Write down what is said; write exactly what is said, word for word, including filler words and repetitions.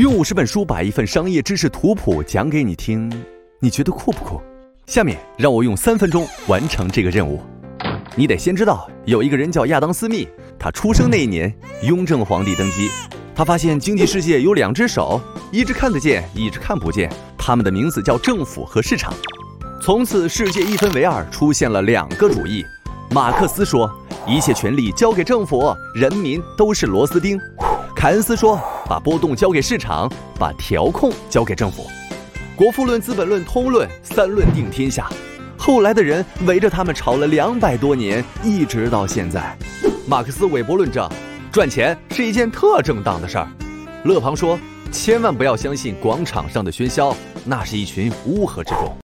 用五十本书把一份商业知识图谱讲给你听，你觉得酷不酷？下面让我用三分钟完成这个任务。你得先知道有一个人叫亚当·斯密，他出生那一年，雍正皇帝登基。他发现经济世界有两只手，一只看得见，一只看不见，他们的名字叫政府和市场。从此世界一分为二，出现了两个主义。马克思说，一切权力交给政府，人民都是螺丝钉。凯恩斯说，把波动交给市场，把调控交给政府。国富论、资本论、通论，三论定天下。后来的人围着他们吵了两百多年，一直到现在。马克思韦伯论证，赚钱是一件特正当的事儿。勒庞说，千万不要相信广场上的喧嚣，那是一群乌合之众。